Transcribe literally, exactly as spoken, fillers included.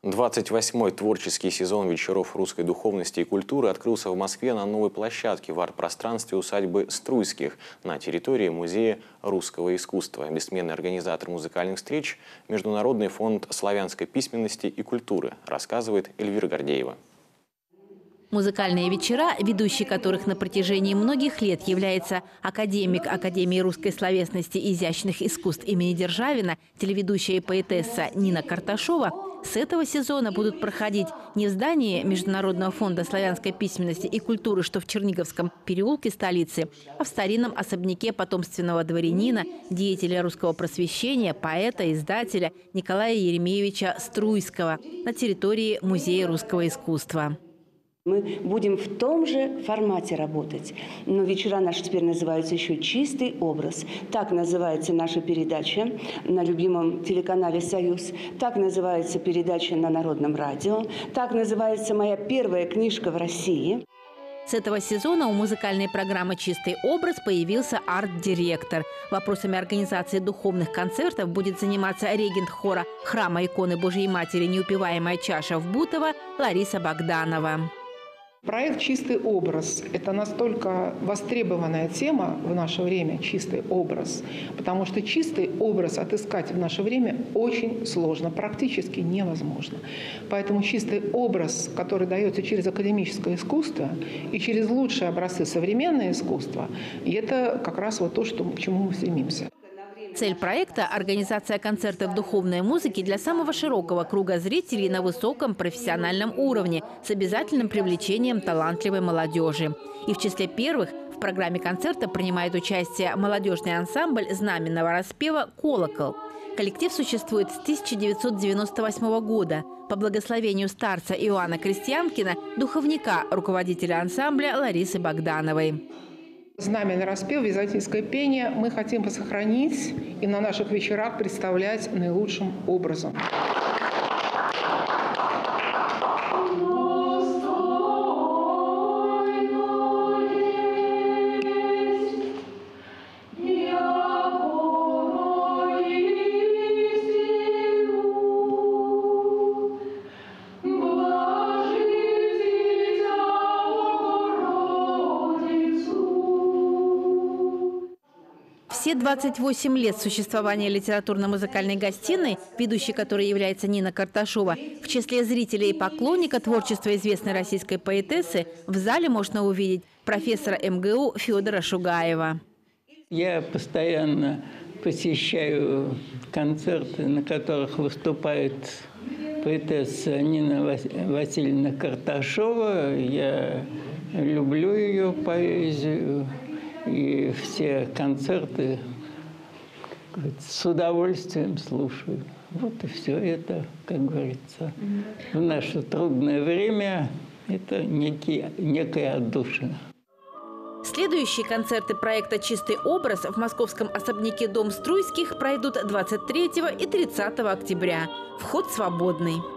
двадцать восьмой творческий сезон вечеров русской духовности и культуры открылся в Москве на новой площадке в арт-пространстве усадьбы Струйских на территории Музея русского искусства. Бессменный организатор музыкальных встреч – Международный фонд славянской письменности и культуры, рассказывает Эльвира Гордеева. Музыкальные вечера, ведущий которых на протяжении многих лет является академик Академии русской словесности и изящных искусств имени Державина, телеведущая и поэтесса Нина Карташова, с этого сезона будут проходить не в здании Международного фонда славянской письменности и культуры, что в Черниговском переулке столицы, а в старинном особняке потомственного дворянина, деятеля русского просвещения, поэта, издателя Николая Еремеевича Струйского на территории Музея русского искусства. Мы будем в том же формате работать. Но вечера наши теперь называются еще «Чистый образ». Так называется наша передача на любимом телеканале «Союз». Так называется передача на Народном радио. Так называется моя первая книжка в России. С этого сезона у музыкальной программы «Чистый образ» появился арт-директор. Вопросами организации духовных концертов будет заниматься регент хора храма иконы Божьей Матери «Неупиваемая чаша» в Бутово Лариса Богданова. Проект «Чистый образ» – это настолько востребованная тема в наше время, чистый образ, потому что чистый образ отыскать в наше время очень сложно, практически невозможно. Поэтому чистый образ, который дается через академическое искусство и через лучшие образцы современного искусства, и это как раз вот то, что, к чему мы стремимся. Цель проекта – организация концертов духовной музыки для самого широкого круга зрителей на высоком профессиональном уровне с обязательным привлечением талантливой молодежи. И в числе первых в программе концерта принимает участие молодежный ансамбль знаменного распева «Колокол». Коллектив существует с тысяча девятьсот девяносто восьмого года. По благословению старца Иоанна Крестьянкина, духовника, руководителя ансамбля Ларисы Богдановой. Знаменный распев, византийское пение мы хотим сохранить и на наших вечерах представлять наилучшим образом. Все двадцать восемь лет существования литературно-музыкальной гостиной, ведущей которой является Нина Карташова, в числе зрителей и поклонника творчества известной российской поэтессы в зале можно увидеть профессора эм гэ у Федора Шугаева. Я постоянно посещаю концерты, на которых выступает поэтесса Нина Васильевна Карташова. Я люблю ее поэзию. И все концерты с удовольствием слушаю. Вот и все это, как говорится, в наше трудное время это некий, некая отдушина. Следующие концерты проекта «Чистый образ» в московском особняке Дом Струйских пройдут двадцать третьего и тридцатого октября. Вход свободный.